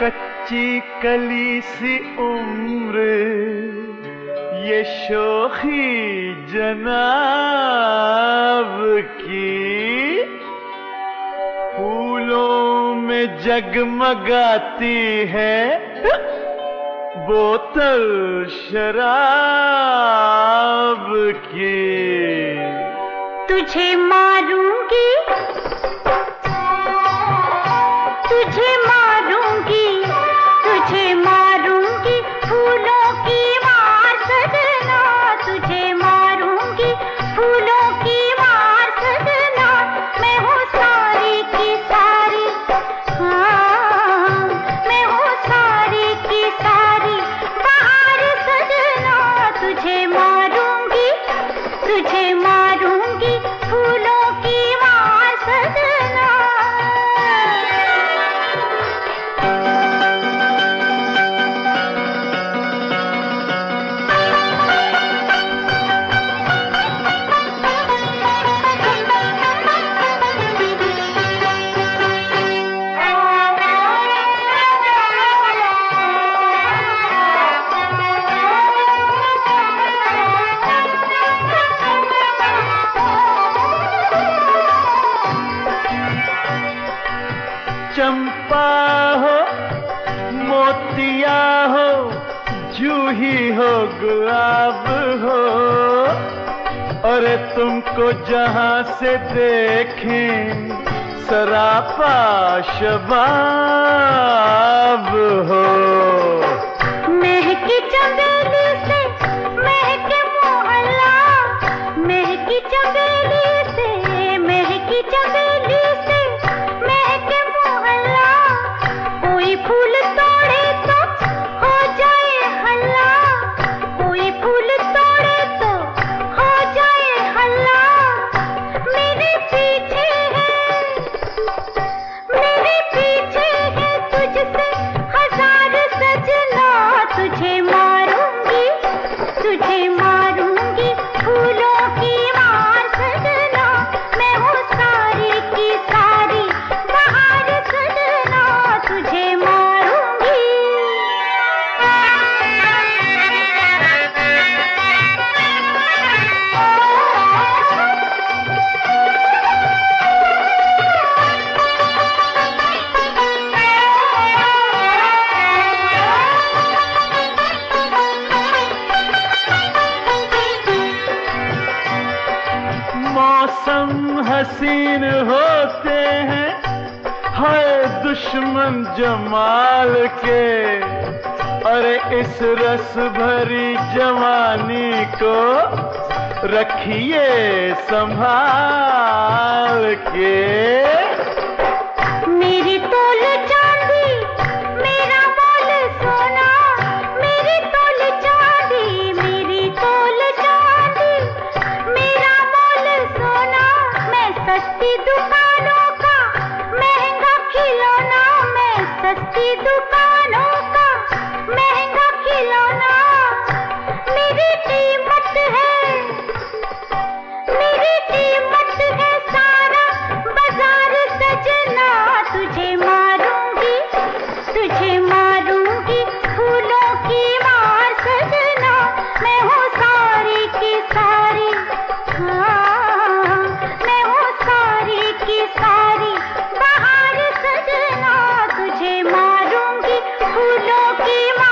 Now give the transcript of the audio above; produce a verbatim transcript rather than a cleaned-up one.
कच्ची कली सी उम्र ये शोखी जनाब की, फूलों में जगमगाती है बोतल शराब की। तुझे मारूंगी, तुझे मारूंगी, तुझे मारूंगी फूलों की मार सजना, तुझे मारूंगी फूलों की मार सजना। मैं हूँ सारी की सारी, हाँ मैं हूँ सारी की सारी बाहर सजना। तुझे मारूंगी, तुझे मारूंगी फूलों की मार सजना। चंपा हो मोतिया हो जूही हो गुलाब हो, और तुमको जहां से देखें सरापा शबाब हो। महकी चमेली से महके मोहल्ला, महकी चमेली से महकी चमेली से महके मोहल्ला। कोई फूल तोड़े तो हो जाए हल्ला, कोई फूल तोड़े तो हो जाए हल्ला। मेरे पीछे है, मेरे पीछे है तुझसे हजार सजना। तुझे मारूंगी, तुझे मारूंगी फूलों की मार सजना। मैं हूँ सारी की सारी बाहर सजना। तुझे मारूंगी। मौसम हसीन होते हैं हाय दुश्मन जमाल के, अरे इस रस भरी जवानी को रखिए संभाल के। मेरी तोल चांदी मेरा मोल सोना, मेरी तोल चांदी मेरी तोल चांदी मेरा मोल सोना। मैं सस्ती दुकानों का महंगा खिलौना, मैं सस्ती दुकानों का महंगा खिलौना। मेरी कीमत है, मेरी कीमत है सारा बाजार सजना। तुझे मारूंगी, तुझे मारूंगी फूलों की मार सजना। मैं हूँ सारी की सारी, हाँ मैं हूँ सारी की सारी बाहर सजना। तुझे मारूंगी फूलों की मार